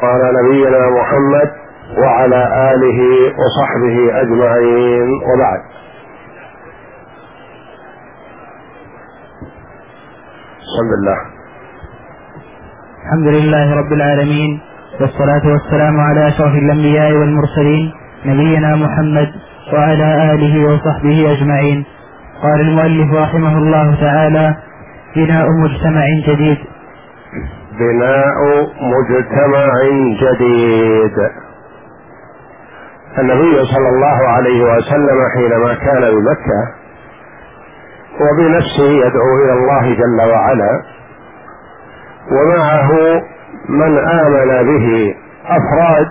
وعلى نبينا محمد وعلى آله وصحبه أجمعين، وبعد. بسم الله. الحمد لله رب العالمين، والصلاة والسلام على أشرف الأنبياء والمرسلين نبينا محمد وعلى آله وصحبه أجمعين. قال المؤلف رحمه الله تعالى: بناء مجتمع جديد. بناء مجتمع جديد. النبي صلى الله عليه وسلم حينما كان بمكة وبنفسه يدعو إلى الله جل وعلا، ومعه من آمن به أفراد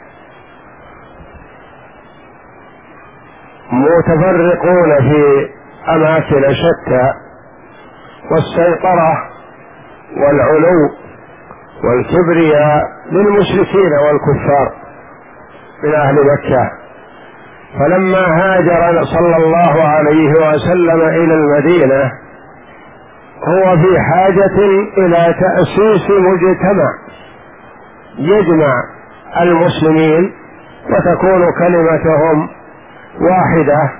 متفرقون في أماكن شتى، والسيطرة والعلو والكبرياء للمشركين والكفار من أهل مكة. فلما هاجر صلى الله عليه وسلم إلى المدينة هو في حاجة إلى تأسيس مجتمع يجمع المسلمين وتكون كلمتهم واحدة،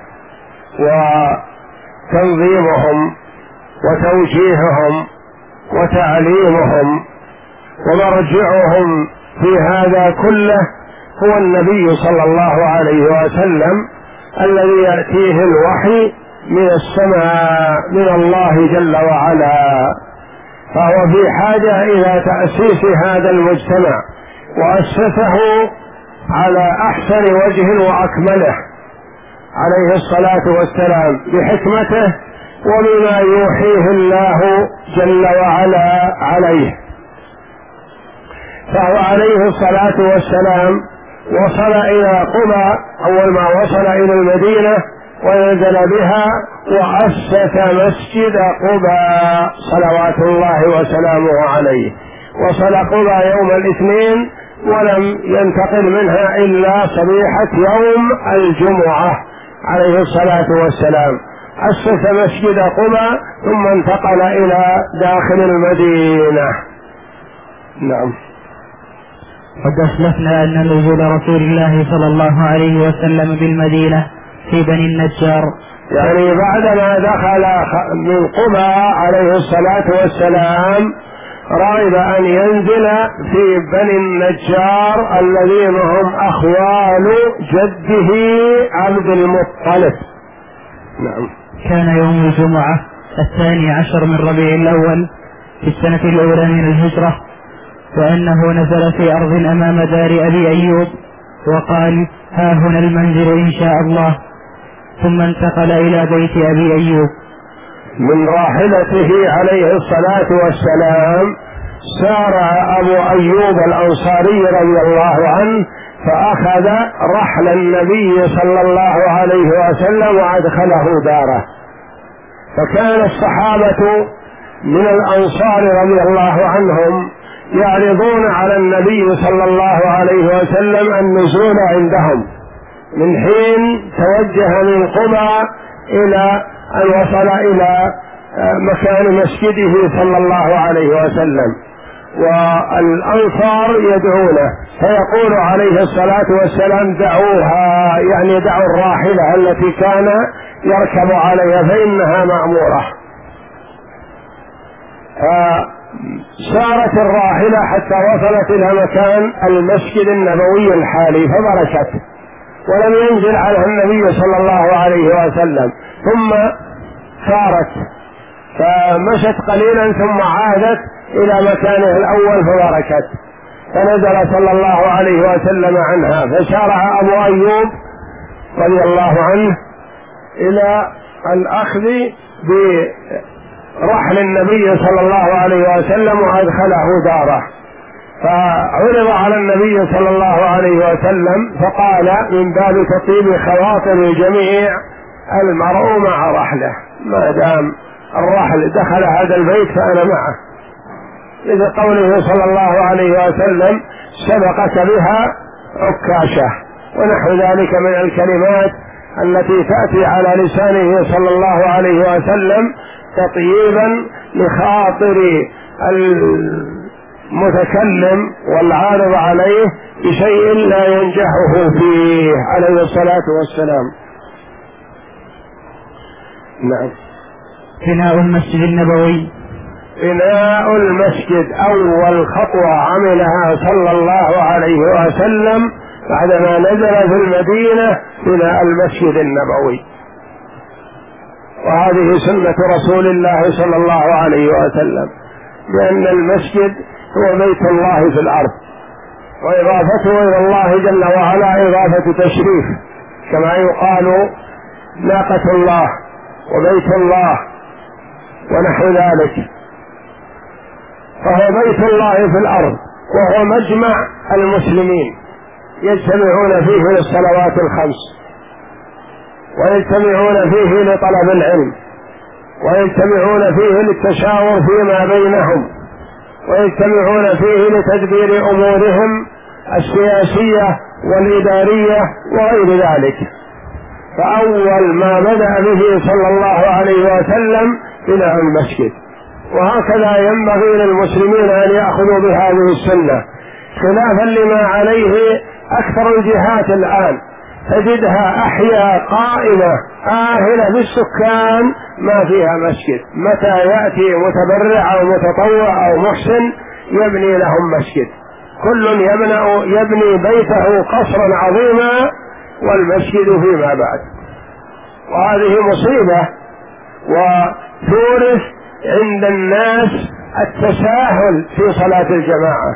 وتنظيمهم وتوجيههم وتعليمهم ومرجعهم في هذا كله هو النبي صلى الله عليه وسلم الذي يأتيه الوحي من السماء من الله جل وعلا. فهو في حاجة إلى تأسيس هذا المجتمع، وأسسه على أحسن وجه وأكمله عليه الصلاة والسلام بحكمته وبما يوحيه الله جل وعلا عليه. فهو عليه الصلاة والسلام وصل إلى قبى أول ما وصل إلى المدينة ونزل بها وأسس مسجد قبى صلوات الله وسلامه عليه. وصل قبى يوم الاثنين ولم ينتقل منها إلا صبيحة يوم الجمعة عليه الصلاة والسلام. أسس مسجد قبى ثم انتقل إلى داخل المدينة. نعم. قد أسلفنا أن نزول رسول الله صلى الله عليه وسلم بالمدينة في بني النجار، يعني بعدما دخل من قبى عليه الصلاة والسلام رغب أن ينزل في بني النجار الذين هم أخوال جده عبد المطلب. نعم. كان يوم الجمعة 12 من ربيع الأول في السنة الأولى من الهجرة، وأنه نزل في أرض أمام دار أبي أيوب وقال: ها هنا المنزل إن شاء الله، ثم انتقل إلى بيت أبي أيوب. من راحلته عليه الصلاة والسلام سار أبو أيوب الأنصاري رضي الله عنه فأخذ رحل النبي صلى الله عليه وسلم وأدخله داره. فكان الصحابة من الأنصار رضي الله عنهم يعرضون على النبي صلى الله عليه وسلم النزول عندهم من حين توجه من قبى إلى أن وصل إلى مكان مسجده صلى الله عليه وسلم، والأنصار يدعونه فيقول عليه الصلاة والسلام: دعوها، يعني دعوا الراحلة التي كان يركب عليها فإنها مأمورة. سارت الراحلة حتى وصلت إلى مكان المسجد النبوي الحالي فبركت، ولم ينزل عنها النبي صلى الله عليه وسلم، ثم سارت فمشت قليلا ثم عادت إلى مكانه الأول فبركت، فنزل صلى الله عليه وسلم عنها فشارع أبو أيوب رضي الله عنه إلى الأخذ برحل النبي صلى الله عليه وسلم وأدخله داره. فعرض على النبي صلى الله عليه وسلم فقال من باب تطيب خواطر الجميع: المرء مع رحله، ما دام الرحل دخل هذا البيت فأنا معه، إذا قوله صلى الله عليه وسلم: سبقك بها عكاشة، ونحو ذلك من الكلمات التي تأتي على لسانه صلى الله عليه وسلم تطييبا لخاطر المتكلم والعارض عليه بشيء لا ينجحه فيه عليه الصلاة والسلام. نعم. بناء المسجد النبوي. بناء المسجد أول خطوة عملها صلى الله عليه وسلم بعدما نزل في المدينة بناء المسجد النبوي، وهذه سنة رسول الله صلى الله عليه وسلم، لأن المسجد هو بيت الله في الأرض، وإضافته إلى الله جل وعلا إضافة تشريف، كما يقال ناقة الله وبيت الله ونحو ذلك، فهو بيت الله في الأرض، وهو مجمع المسلمين يجتمعون فيه للصلوات الخمس، ويجتمعون فيه لطلب العلم، ويجتمعون فيه للتشاور فيما بينهم، ويجتمعون فيه لتدبير أمورهم السياسية والإدارية وغير ذلك. فأول ما بدأ به صلى الله عليه وسلم بناء المسجد، وهكذا ينبغي للمسلمين أن يأخذوا بهذه السنة، خلافا لما عليه أكثر الجهات الآن، تجدها أحياء قائمة آهلة بالسكان ما فيها مسجد، متى يأتي متبرع أو متطوع أو محسن يبني لهم مسجد، كل يبني بيته قصرا عظيما والمسجد فيما بعد، وهذه مصيبة، وتورث عند الناس التساهل في صلاة الجماعة.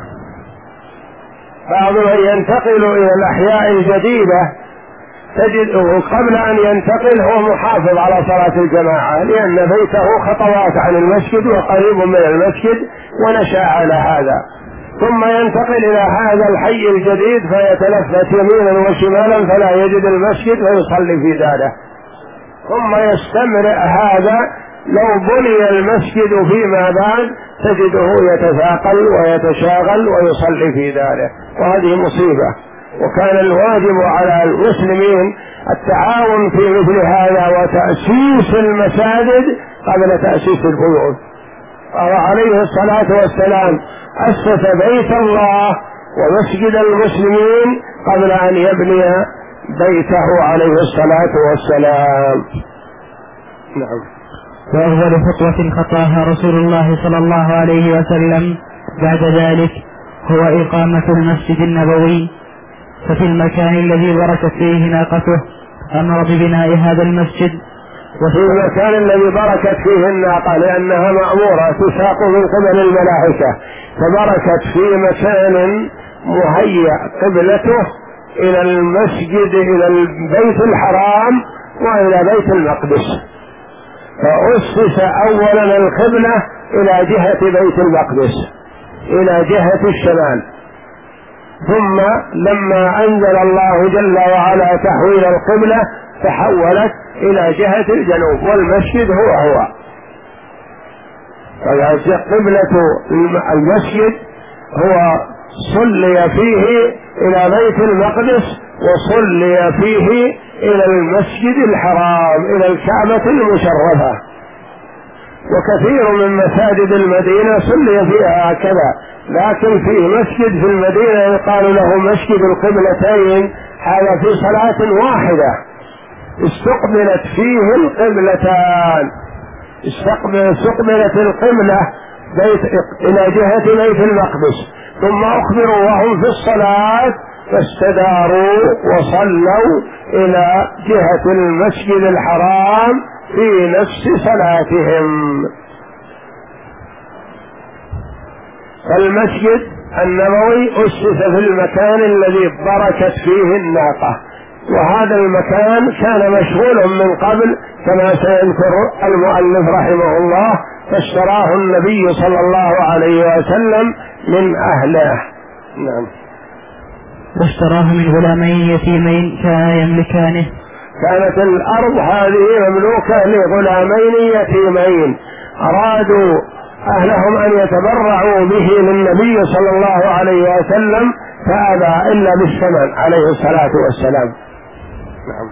بعضهم ينتقل إلى الأحياء الجديدة تجده قبل أن ينتقل هو محافظ على صلاة الجماعة، لأن بيته خطوات عن المسجد وقريب من المسجد ونشأ على هذا، ثم ينتقل إلى هذا الحي الجديد فيتلفت يمينا وشمالا فلا يجد المسجد ويصلي في داره، ثم يستمر هذا. لو بني المسجد فيما بعد تجده يتثاقل ويتشاغل ويصلي في داره، وهذه مصيبة. وكان الواجب على المسلمين التعاون في مثل هذا وتأسيس المساجد قبل تأسيس البيوت. عليه الصلاة والسلام أسس بيت الله ومسجد المسلمين قبل أن يبني بيته عليه الصلاة والسلام. نعم. وأول خطوة خطاها رسول الله صلى الله عليه وسلم بعد ذلك هو إقامة المسجد النبوي، ففي المكان الذي بركت فيه ناقته أمر ببناء هذا المسجد. وفي المكان الذي بركت فيه الناقة لأنها مأمورة تساق من قبل الملائكة، فبركت في مكان مهيأ قبلته إلى المسجد، إلى البيت الحرام وإلى بيت المقدس، فأسس أولا القبلة إلى جهة بيت المقدس إلى جهة الشمال، ثم لما أنزل الله جل وعلا تحويل القبلة تحولت إلى جهة الجنوب، والمسجد هو قبلة المسجد هو صلي فيه إلى بيت المقدس وصلي فيه إلى المسجد الحرام إلى الكعبة المشرفة. وكثير من مساجد المدينة صلي فيها هكذا، لكن في مسجد في المدينة يقال له مسجد القبلتين، هذا في صلاة واحدة استقبلت فيه القبلتان، استقبلت القبلة إلى جهة بيت المقدس، ثم أخبروا وهم في الصلاة فاستداروا وصلوا إلى جهة المسجد الحرام في نفس صلاتهم. فالمسجد النبوي أسس في المكان الذي بركت فيه الناقة، وهذا المكان كان مشغول من قبل كما سيذكر المؤلف رحمه الله، فاشتراه النبي صلى الله عليه وسلم من أهله. نعم. واشتراه من غلامين يتيمين كانا يملكانه. كانت الأرض هذه مملوكة لغلامين يتيمين، أرادوا أهلهم أن يتبرعوا به للنبي صلى الله عليه وسلم فأبى إلا بالثمن عليه الصلاة والسلام. نعم.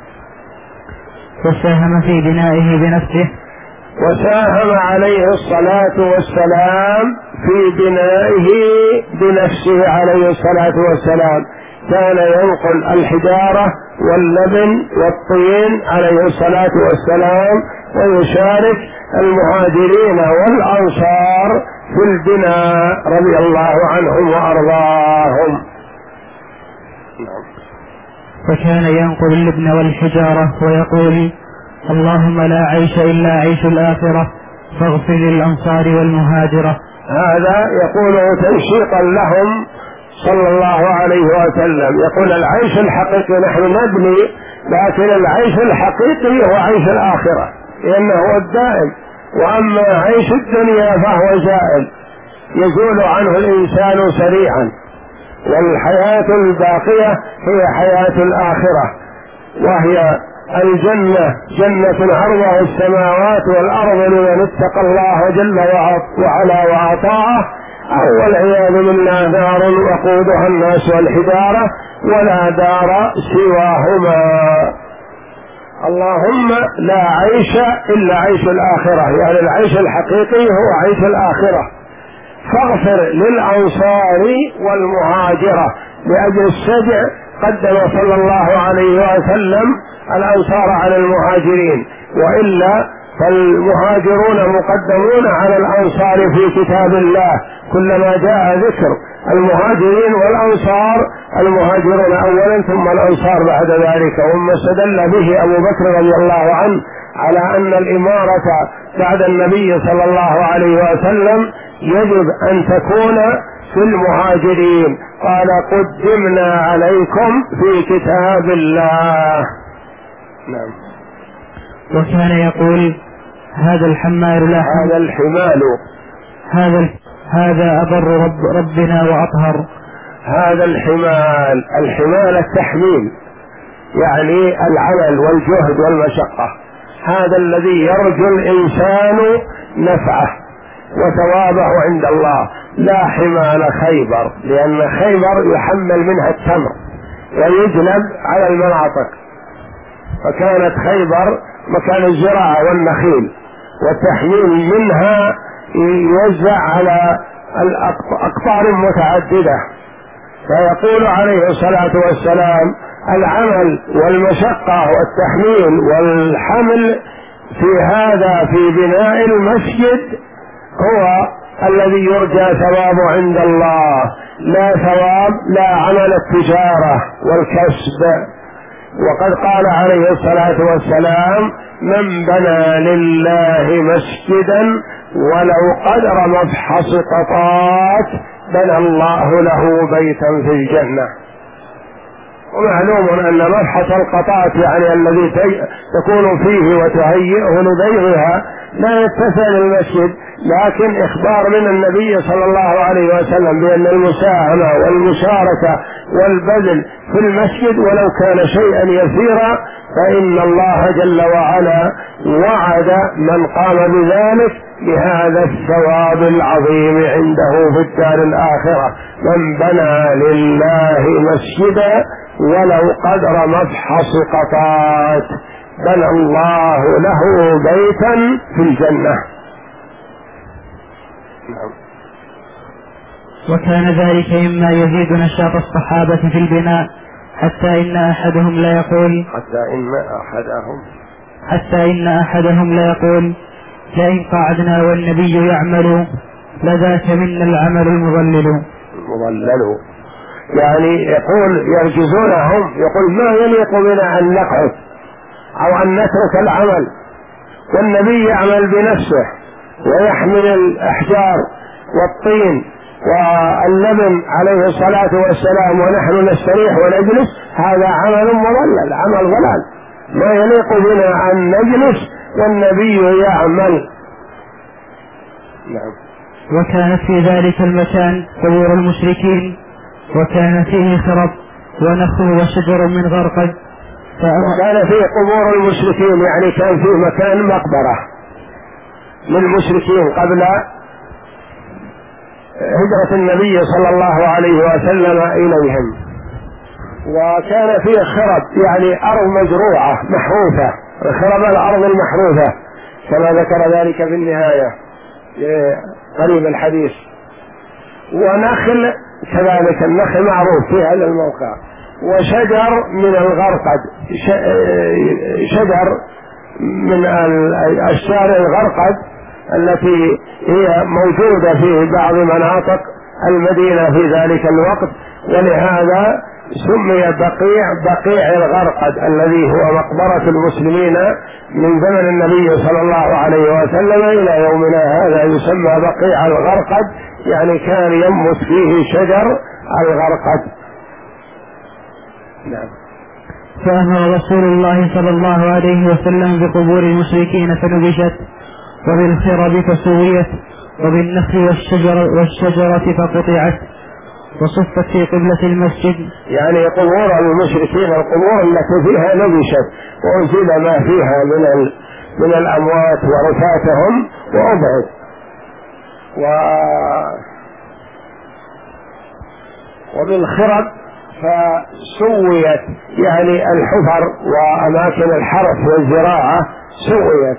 وساهم في بنائه بنفسه. وساهم عليه الصلاة والسلام في بنائه بنفسه عليه الصلاة والسلام، كان ينقل الحجارة واللبن والطين عليه الصلاة والسلام، ويشارك المهاجرين والأنصار في البناء رضي الله عنهم وأرضاهم. فكان ينقل اللبن والحجارة ويقول: اللهم لا عيش إلا عيش الآخرة فاغفر للأنصار والمهاجرة. هذا يقوله تنشيطا لهم صلى الله عليه وسلم، يقول العيش الحقيقي نحن نبني، لكن العيش الحقيقي هو عيش الآخرة لأنه هو الدائم، وأما عيش الدنيا فهو زائل يزول عنه الإنسان سريعا، والحياة الباقية هي حياة الآخرة، وهي الجنة جنة عرضها السماوات والأرض لمن اتقى الله جل وعلا وأطاعه، أو والعياذ بالله نار وقودها الناس والحجارة ولا دار سواهما. اللهم لا عيش إلا عيش الآخرة، يعني العيش الحقيقي هو عيش الآخرة، فاغفر للأنصار والمهاجرة. لأجل السجع قدم صلى الله عليه وسلم الأنصار على المهاجرين، وإلا فالمهاجرون مقدمون على الأنصار في كتاب الله، كلما جاء ذكر المهاجرين والأنصار المهاجرون أولا ثم الأنصار بعد ذلك. وما استدل به أبو بكر رضي الله عنه على أن الإمارة بعد النبي صلى الله عليه وسلم يجب أن تكون في المهاجرين، قال: قدمنا عليكم في كتاب الله. نعم. وكان يقول: هذا الحمال لا هذا الحمال، هذا أبر ربنا وأطهر. هذا الحمال، الحمال التحميل، يعني العمل والجهد والمشقة، هذا الذي يرجو الإنسان نفعه وثوابه عند الله، لا حمال خيبر، لأن خيبر يحمل منها التمر ويجلب على المناطق، فكانت خيبر مكان الزراعة والنخيل، والتحميل منها يوزع على الأقطار متعددة. فيقول عليه الصلاة والسلام: العمل والمشقة والتحميل والحمل في هذا في بناء المسجد هو الذي يرجى ثوابه عند الله، لا ثواب لا عمل التجارة والكسب. وقد قال عليه الصلاة والسلام: من بنى لله مسجدا ولو قدر مفحص قطات بنى الله له بيتا في الجنة. ومعلوم أن مفحص القطات يعني الذي تكون فيه وتهيئه لبيعها لا يتسع للمسجد، لكن إخبار من النبي صلى الله عليه وسلم بأن المساهمة والمشاركة والبذل في المسجد ولو كان شيئا يسيرا فإن الله جل وعلا وعد من قام بذلك بهذا الثواب العظيم عنده في الدار الآخرة: من بنى لله مسجدا ولو قدر مفحص قطات بنى الله له بيتا في الجنة. وكان ذلك مما يزيد نشاط الصحابة في البناء، حتى إن أحدهم لا يقول: لئن قعدنا والنبي يعمل لذاك منا العمل المضلل. يعني يقول يرجزونهم، يقول ما يليق بنا أن نقعد أو أن نترك العمل، والنبي يعمل بنفسه ويحمل الأحجار والطين واللبن عليه الصلاة والسلام ونحن نستريح ونجلس، هذا عمل مضلل، عمل ضلال، ما يليق بنا أن نجلس والنبي يعمل. نعم. وكان في ذلك المكان قبور المشركين، وكان فيه خرب ونخل وشجر من غرقد. وكان فيه قبور المشركين، يعني كان فيه مكان مقبرة للمشركين قبل هجرة النبي صلى الله عليه وسلم إليهم، وكان فيه خرب يعني أرض مزروعة محروثة، خرب الأرض المحروثة كما ذكر ذلك في النهاية قريب الحديث. ونخل كذلك، النخل معروف في هذا الموقع، وشجر من الغرقد، شجر من أشجار الغرقد التي هي موجودة في بعض مناطق المدينة في ذلك الوقت، ولهذا سمي بقيع الغرقد الذي هو مقبرة المسلمين من زمن النبي صلى الله عليه وسلم إلى يومنا هذا يسمى بقيع الغرقد، يعني كان ينبت فيه شجر الغرقد. نعم. فأمر رسول الله صلى الله عليه وسلم بقبور المشركين فنبشت، وبالخرب فسويت، وبالنخل والشجرة فقطعت، وصفت في قبلة المسجد. يعني قبور المشركين القبور التي فيها نبشت وأنزل ما فيها من الأموات ورثاتهم وأبعد. وبالخرب فسويت، يعني الحفر وأماكن الحرث والزراعة سويت.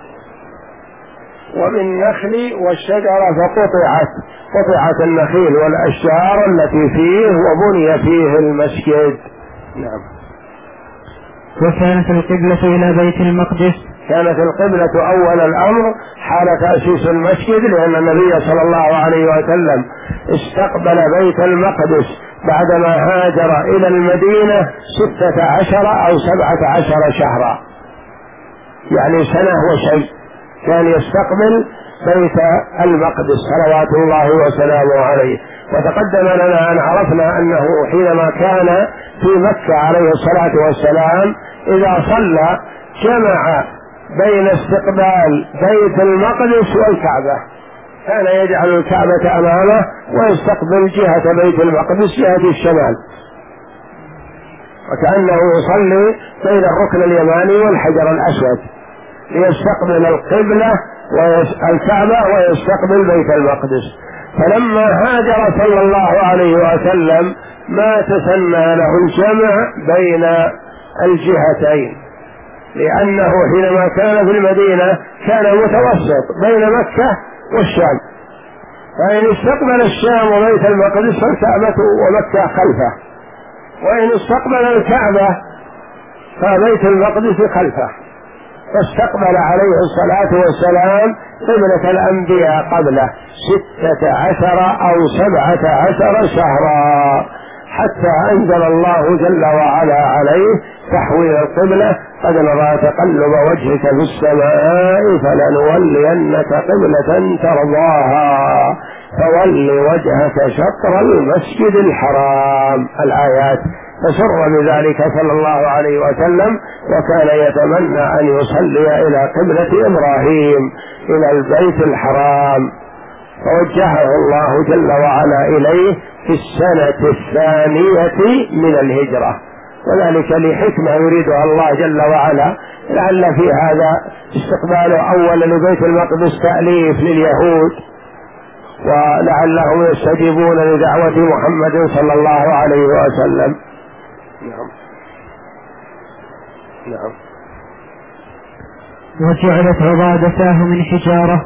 وبالنخل والشجرة قطعت النخيل والأشجار التي فيه وبني فيه المسجد. نعم. وكانت القبلة إلى بيت المقدس. كانت القبلة أول الأمر حال تأسيس المسجد، لأن النبي صلى الله عليه وسلم استقبل بيت المقدس بعدما هاجر إلى المدينة 16 أو 17 شهرا، يعني سنة وشيء كان يستقبل بيت المقدس صلوات الله وسلامه عليه. وتقدم لنا أن عرفنا أنه حينما كان في مكة عليه الصلاة والسلام إذا صلى جمع بين استقبال بيت المقدس والكعبة، كان يجعل الكعبة أمامه ويستقبل جهة بيت المقدس جهة الشمال، وكأنه يصلي بين الركن اليماني والحجر الأسود، ليستقبل القبلة والكعبة ويستقبل بيت المقدس. فلما هاجر صلى الله عليه وسلم ما تسنى له الجمع بين الجهتين، لأنه حينما كان في المدينة كان متوسط بين مكة والشام، فإن استقبل الشام وبيت المقدس فالكعبة ومكة خلفه، وإن استقبل الكعبة فبيت المقدس خلفه. فاستقبل عليه الصلاة والسلام قبلة الأنبياء قبله 16 أو 17 شهرا، حتى أنزل الله جل وعلا عليه تحويل القبلة: قد نرى تقلب وجهك في السماء فلنولينك قبلة ترضاها فول وجهك شطر المسجد الحرام. الآيات. فسر بذلك صلى الله عليه وسلم، وكان يتمنى أن يصلي إلى قبلة إبراهيم إلى البيت الحرام، فوجهه الله جل وعلا إليه في السنة 2 من الهجرة، وذلك لحكمة يريدها الله جل وعلا، لعل في هذا استقبال أول لبيت المقدس تأليف لليهود، ولعلهم يستجيبون لدعوة محمد صلى الله عليه وسلم. نعم. نعم. وجعلت عبادته من حجارة،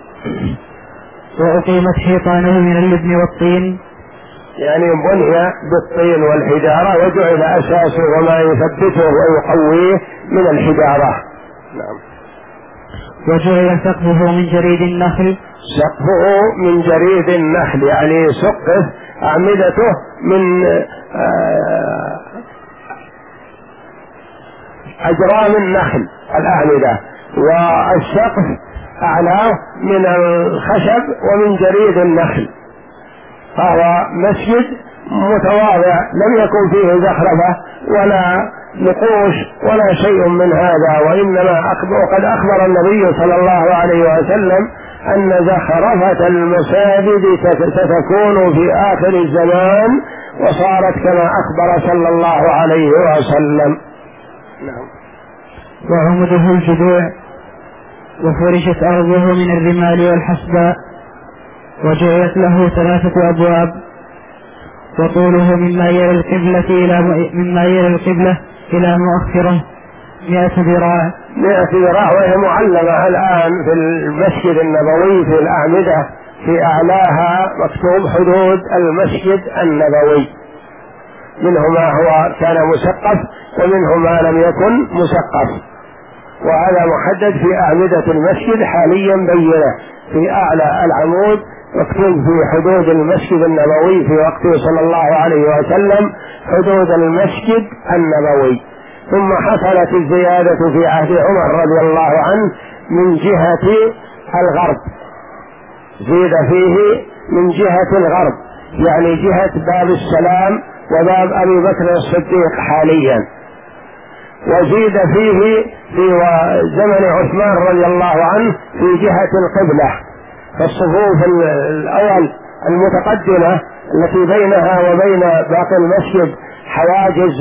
وأقيمت حيطانه من اللبن والطين، يعني بني بالطين والحجارة، وجعل أساسه وما يثبته ويقويه من الحجارة. نعم. وجعل سقفه من جريد النخل. سقفه من جريد النخل، يعني سقف أعمدته من أجرام النخل الأعمدة، والسقف أعلاه من الخشب ومن جريد النخل. هذا مسجد متواضع لم يكن فيه زخرفة ولا نقوش ولا شيء من هذا، وإنما وقد أخبر النبي صلى الله عليه وسلم أن زخرفة المساجد ستكون في آخر الزمان، وصارت كما أخبر صلى الله عليه وسلم. نعم. وعمده الجذوع، وفرشت أرضه من الرمال والحسباء، وجعلت له 3 أبواب، وطوله مما يلي القبلة إلى مؤخره 100 ذراع. 100 ذراع، وهي معلمة الآن في المسجد النبوي في الأعمدة في أعلاها مكتوب حدود المسجد النبوي، منه ما هو كان مسقف ومنه ما لم يكن مسقف، وهذا محدد في أعمدة المسجد حاليا بينة في أعلى العمود مكتوب في حدود المسجد النبوي في وقته صلى الله عليه وسلم حدود المسجد النبوي. ثم حصلت الزيادة في عهد عمر رضي الله عنه من جهة الغرب، زيد فيه من جهة الغرب يعني جهة باب السلام وباب أبي بكر الصديق حاليا، وزيد فيه في زمن عثمان رضي الله عنه في جهة القبلة، فالصفوف الأول المتقدمة التي بينها وبين باقي المسجد حواجز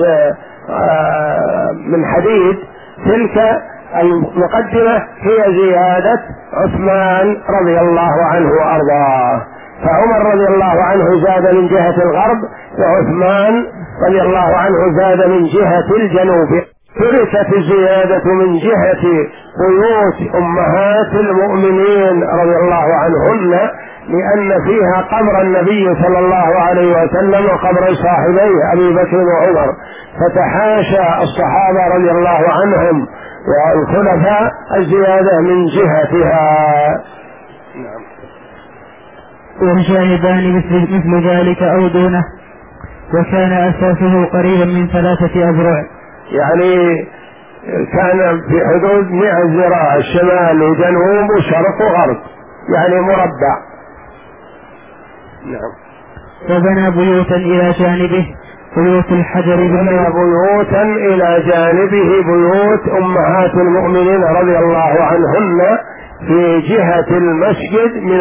من حديد، تلك المقدمة هي زيادة عثمان رضي الله عنه وأرضاه، فعمر رضي الله عنه زاد من جهة الغرب وعثمان رضي الله عنه زاد من جهة الجنوب. تركت الزيادة من جهة بيوت أمهات المؤمنين رضي الله عنهن لأن فيها قبر النبي صلى الله عليه وسلم وقبر صاحبيه أبي بكر وعمر، فتحاشى الصحابة رضي الله عنهم والخلفاء الزيادة من جهتها. والجانبان مثل ذلك أو دونه، وكان أساسه قريبا من 3 أذرع، يعني كان في حدود 100 ذراع، شمال وجنوب وشرق وغرب، يعني مربع. نعم. وبنى بيوتا إلى جانبه بيوت الحجر، بنى بيوتا إلى جانبه بيوت أمهات المؤمنين رضي الله عنهن في جهة المسجد من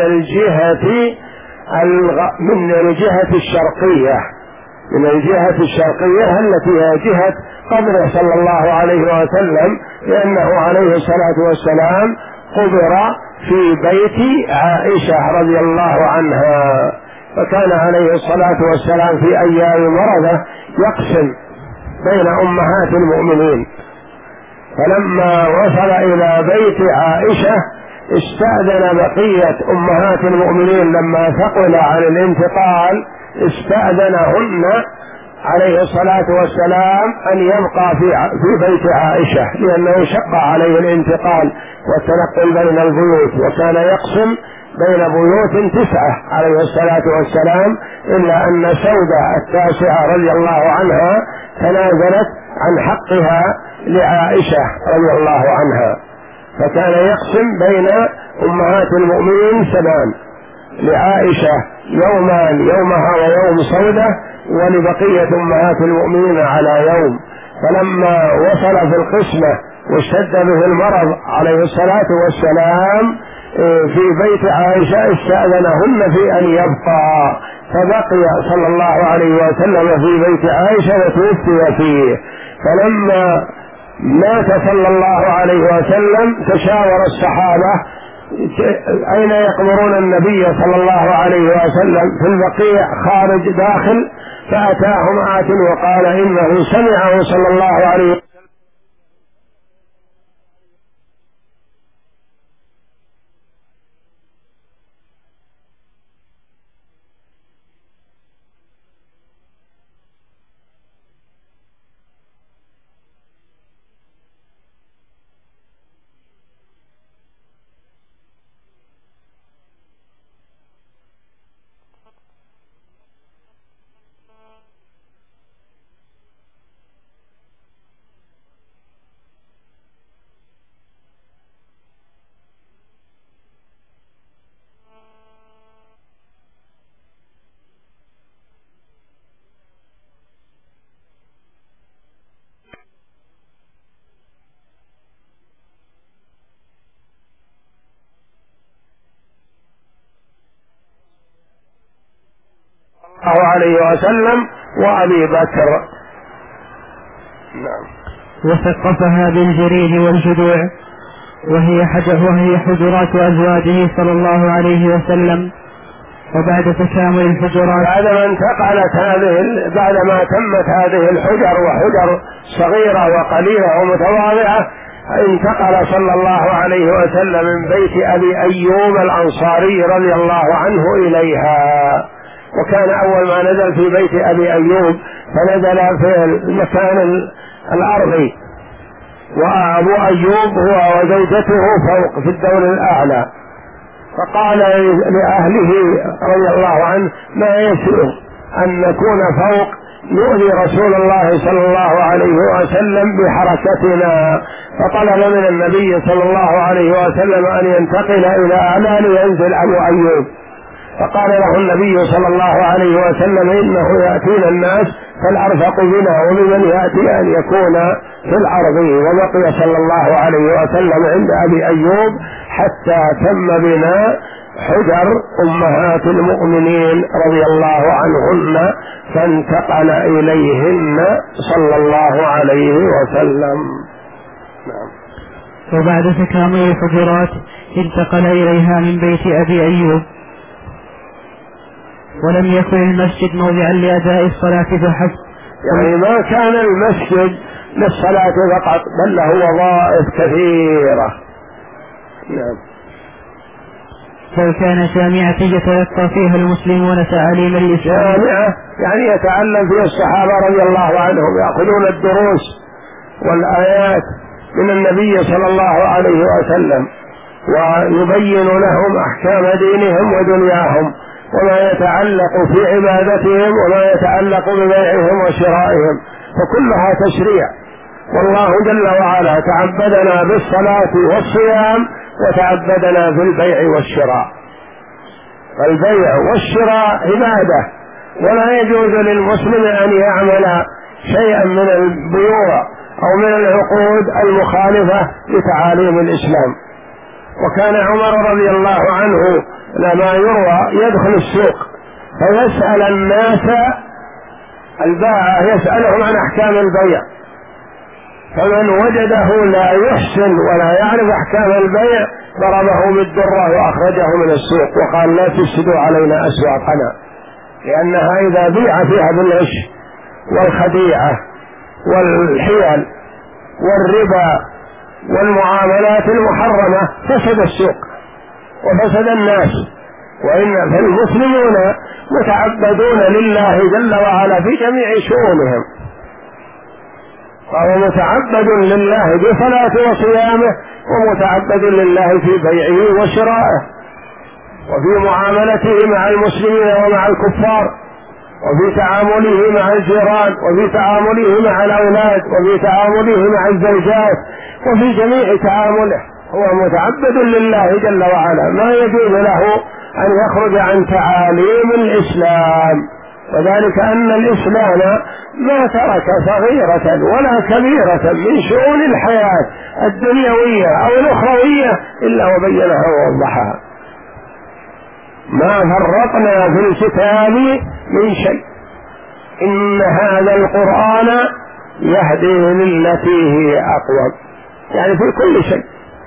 الجهة الشرقية، من الجهة الشرقية التي هي جهة قبره صلى الله عليه وسلم، لأنه عليه الصلاة والسلام قبر في بيت عائشة رضي الله عنها، فكان عليه الصلاة والسلام في أيام مرضه يقسم بين أمهات المؤمنين، فلما وصل إلى بيت عائشة استأذن بقية أمهات المؤمنين لما ثقل عن الانتقال، استأذنهن عليه الصلاة والسلام أن يبقى في بيت عائشة، لأنه شق عليه الانتقال والتنقل بين البيوت، وكان يقسم بين بيوت 9 عليه الصلاة والسلام، إلا أن سودة 9 رضي الله عنها تنازلت عن حقها لعائشة رضي الله عنها، فكان يقسم بين أمهات المؤمنين 8، لعائشة يومها ويوم سودة، ولبقية أمهات المؤمنين على يوم. فلما وصل في القسمة واشتد به المرض عليه الصلاة والسلام في بيت عائشة استأذنهن في أن يبقى، فبقي صلى الله عليه وسلم في بيت عائشة وتوفي فيه. فلما مات صلى الله عليه وسلم تشاور الصحابة أين يقبرون النبي صلى الله عليه وسلم، في البقيع خارج داخل، فأتاهم آت وقال إنه سمعه صلى الله عليه وسلم عليه وسلم وأبي بكر. نعم. وسقفها بالجريد والجذوع، وهي حجرات أزواجه صلى الله عليه وسلم. وبعد تكامل الحجرات، بعدما تمت هذه الحجر وحجر صغيرة وقليلة ومتواضعة، انتقل صلى الله عليه وسلم من بيت أبي أيوب الأنصاري رضي الله عنه إليها. وكان أول ما نزل في بيت أبي أيوب فنزل في المكان الأرضي، وأبو أيوب هو وزوجته فوق في الدور الأعلى. فقال لأهله رضي الله عنه: ما يسر أن نكون فوق نؤذي رسول الله صلى الله عليه وسلم بحركتنا. فطلب من النبي صلى الله عليه وسلم أن ينتقل إلى أعلى لينزل أبو أيوب. فقال له النبي صلى الله عليه وسلم: إنه يأتينا الناس فالأرفق بنا ومن يأتي أن يكون في الأرض. وبقي صلى الله عليه وسلم عند أبي أيوب حتى تم بنا حجر أمهات المؤمنين رضي الله عنهن، فانتقل إليهن صلى الله عليه وسلم. نعم. وبعد تكامل الحجرات انتقل إليها من بيت أبي أيوب، ولم يكن المسجد موضعا لأداء الصلاة فحسب، يعني ما كان المسجد للصلاة فقط بل له وظائف كثيرة. نعم. بل كان جامعة يتلقى فيها المسلمون تعاليم الإسلام. جامعة يعني يتعلم فيها الصحابة رضي الله عنهم، يأخذون الدروس والآيات من النبي صلى الله عليه وسلم، ويبين لهم أحكام دينهم ودنياهم، وما يتعلق في عبادتهم وما يتعلق ببيعهم وشرائهم، فكلها تشريع. والله جل وعلا تعبدنا بالصلاة والصيام وتعبدنا بالبيع والشراء. فالبيع والشراء عبادة، ولا يجوز للمسلم أن يعمل شيئا من البيوع أو من العقود المخالفة لتعاليم الإسلام. وكان عمر رضي الله عنه لما يروى يدخل السوق فيسأل الناس البائع، يسألهم عن أحكام البيع، فمن وجده لا يحسن ولا يعرف أحكام البيع ضربه بالدرة وأخرجه من السوق وقال: لا تفسدوا علينا أسواقنا، لأنها إذا بيع فيها بالغش والخديعة والحيل والربا والمعاملات المحرمة فسد السوق وفسد الناس. وإن فالمسلمون متعبدون لله جل وعلا في جميع شؤونهم، فهو متعبد لله بصلاته وصيامه، ومتعبد لله في بيعه وشرائه، وفي معاملته مع المسلمين ومع الكفار، وفي تعامله مع الجيران، وفي تعامله مع الأولاد، وفي تعامله مع الزوجات، وفي جميع تعامله هو متعبد لله جل وعلا، ما يجوز له أن يخرج عن تعاليم الإسلام. وذلك أن الإسلام ما ترك صغيرة ولا كبيرة من شؤون الحياة الدنيوية أو الأخروية إلا وبينها ووضحها. ما فرطنا في الكتاب من شيء، إن هذا القرآن يهدي للتي هي أقوم، يعني في كل شيء.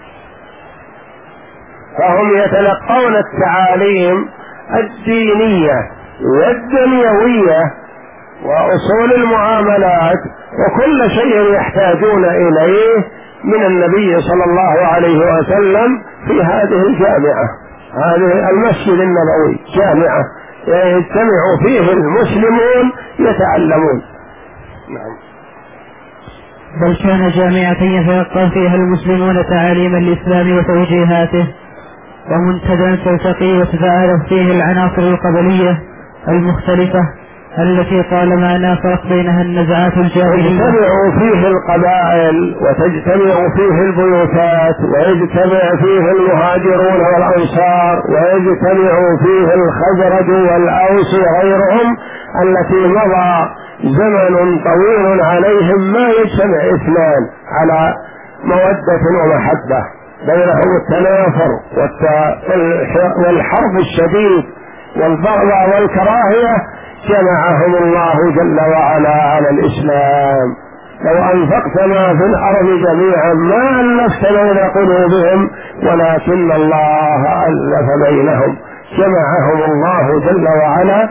فهم يتلقون التعاليم الدينية والدنيوية وأصول المعاملات وكل شيء يحتاجون إليه من النبي صلى الله عليه وسلم في هذه الجامعة. هذه المسجد النبوي جامعة يجتمع فيه المسلمون يتعلمون. نعم. بل كان جامعة يتلقى فيها المسلمون تعاليم الإسلام وتوجيهاته، ومنتدى تلتقي وتتآلف فيه العناصر القبلية المختلفة التي طالما نافرت بينها النزعات الجاهلية. تجتمع فيه القبائل وتجتمع فيه البيوتات، ويجتمع فيه المهاجرون والأنصار، ويجتمع فيه الخزرج والأوس وغيرهم التي مضى زمن طويل عليهم ما يجتمع اثنان على مودة ومحبة، بينهم التنافر والحرب الشديد والبغضاء والكراهية، جمعهم الله جل وعلا على الإسلام. لو أنفقت ما في الأرض جميعا ما ألفت بين قلوبهم ولكن الله ألف بينهم، جمعهم الله جل وعلا